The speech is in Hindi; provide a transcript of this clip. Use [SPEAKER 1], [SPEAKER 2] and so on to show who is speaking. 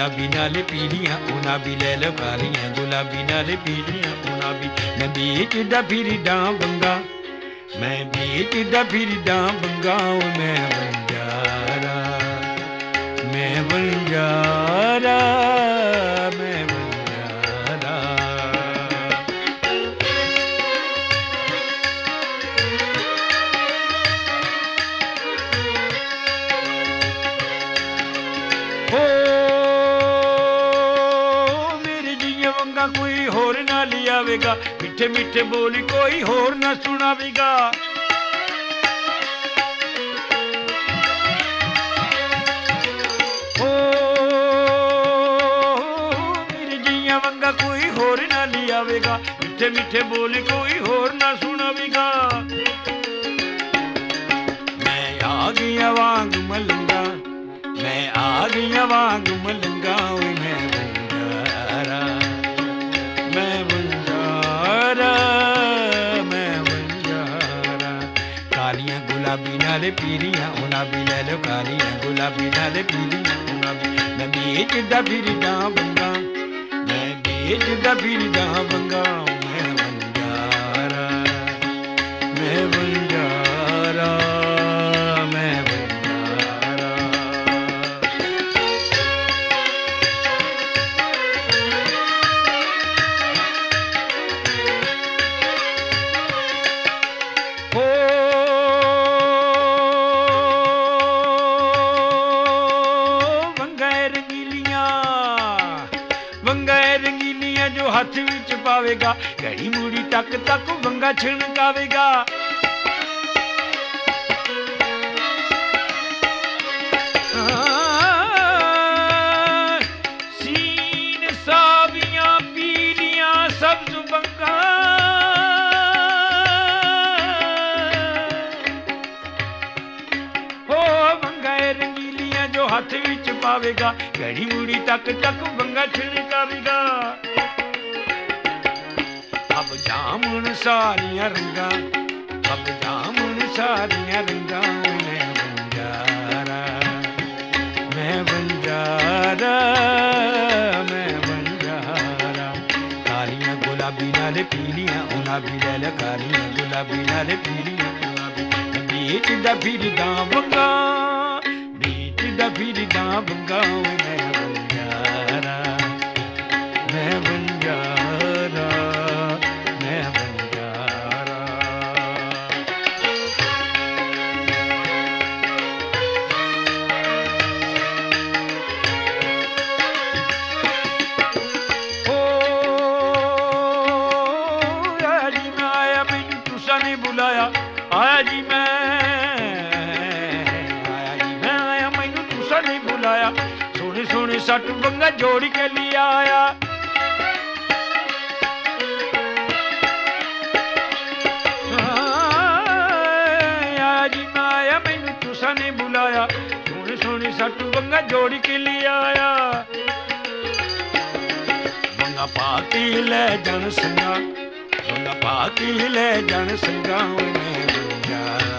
[SPEAKER 1] गुलाबी नाल पीलियां उन्हां भी ले लो कालियां गुलाबी नाल पीलियां उन्हां भी मैं बेचदा फिरदा बंगा मैं बेचदा फिरदा बंगा मैं बंजारा मैं बंजारा मैं बंजारा हो मेरे जिया वंगा कोई होर ना लियावेगा मिठे मिठे बोली कोई होर ना सुनावेगा कोई होर ना लियावेगा मिठे मिठे बोली कोई होर ना सुनावेगा मैं आ गया वांग मलंगा मैं आ गया वांग मलंगा मैं बंजारा मैं बंजारा मैं बंजारा कालियां गुलाबी नाल पीलियां उन्हां भी ले लो कालियां गुलाबी नाल पीलियां उन्हां भी मैं बेचदा फिरदा बंगा बेचदा फिरदा बंगा मैं बंजारा मैं बंजारा मैं बंजारा हो वंगा रंगीलियां वंगा रंगीलियां जो हाथ विच पावेगा घड़ी मुड़ी तक तक वंगा छिणकावेगा सीन सावियां पीलियां सब्ज वंगा हो वंगा रंगीलियां जो हाथ विच पावेगा घड़ी मुड़ी तक तक वंगा छिणकावेगा अब जामुन सारियां रंगा अब जामुन सारियां रंगा मैं बंजारा मैं बंजारा मैं बंजारा कालियां गुलाबी नाल पीलियां उन्हां भी ले लो कालियां गुलाबी नाल पीलियां उन्हां भी बेचदा फिरदा बंगा बेचदा फिरदा बंगा मैं बंजारा मैं बंजारा मैं बंजारा ओ आया जी मैं आया मैनू तुसा ने बुलाया आया जी मैं आया मैनू तुसा ने बुलाया सोने सोने सट वंगा जोड़ के लिया आया ने बुलाया सोने सोने सट वंगा जोड़ के लिया आया वंगा पाके ले जान संगा वंगा पाके ले जान संगा मैं बंजारा